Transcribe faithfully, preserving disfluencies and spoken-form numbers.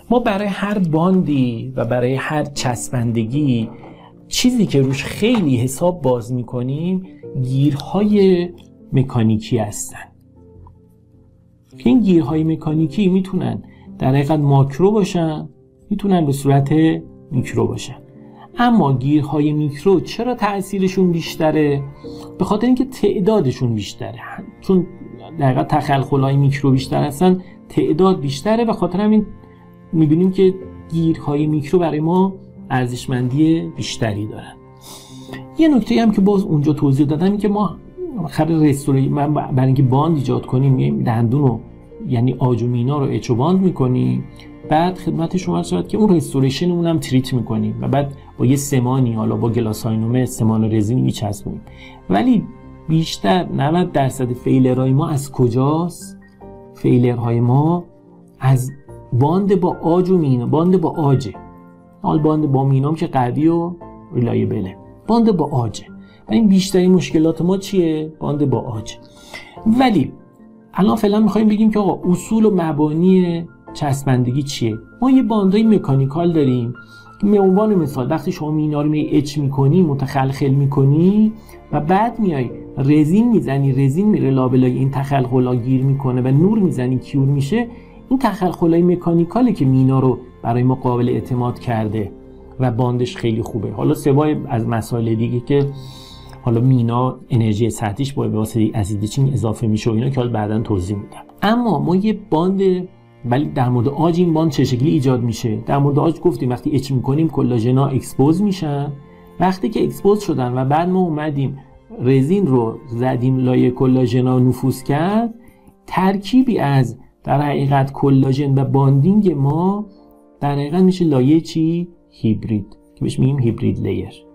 ما برای هر باندی و برای هر چسبندگی چیزی که روش خیلی حساب باز میکنیم گیرهای مکانیکی هستن که این گیرهای مکانیکی میتونن در حقیقت ماکرو باشن، میتونن به صورت میکرو باشن. اما گیرهای میکرو چرا تأثیرشون بیشتره؟ به خاطر اینکه تعدادشون بیشتره، چون در حقیقت تخلخل‌های میکرو بیشتر هستن، تعداد بیشتره و خاطر همین میبینیم که گیرهای میکرو برای ما ارزشمندی بیشتری دارن. یه نکته هم که باز اونجا توضیح دادم این که ما خرید رستوری من برای اینکه باند ایجاد کنیم دندون رو یعنی آج و مینا رو اچ و باند میکنیم، بعد خدمت شما شد که اون رستوریشنمون هم تریت میکنیم و بعد با یه سمانی حالا با گلاساینومه سمان رزینی میچسبونیم. ولی بیشتر نود درصد فیلرهای ما از کجاست؟ فیلرهای ما از باند با آج و مینا، باند با آجه. حال باند با مینام که قوی و ریلایبله، باند با آجه. و این بیشتری مشکلات ما چیه؟ باند با آجه. ولی الان فعلا میخوایم بگیم که آقا اصول و مبانی چسبندگی چیه؟ ما یه باندای مکانیکال داریم که به عنوان مثال وقتی شما مینا رو می اچ میکنی، متخلخل میکنی و بعد میای رزین میزنی، رزین میره لابلای این تخلخلا گیر میکنه و نور میزنی کیور میشه، این تخلخلای مکانیکاله که مینا رو برای ما قابل اعتماد کرده و باندش خیلی خوبه. حالا سوای از مسائل دیگه که حالا مینا انرژی سطحیش با واسطه اسیدچین اضافه میشه و اینا که حالا بعداً توضیح میدم. اما ما یه باند، ولی در مورد آج این باند چه شکلی ایجاد میشه؟ در مورد آج گفتیم وقتی اچ میکنیم کلاژنا اکسپوز میشن. وقتی که اکسپوز شدن و بعد ما اومدیم رزین رو زدیم لایه کلاژنا نفوذ کرد، ترکیبی از در حقیقت کلاژن و باندینگ ما در حقیقت میشه لایه چی؟ هیبرید که بهش میگیم هیبرید لیر.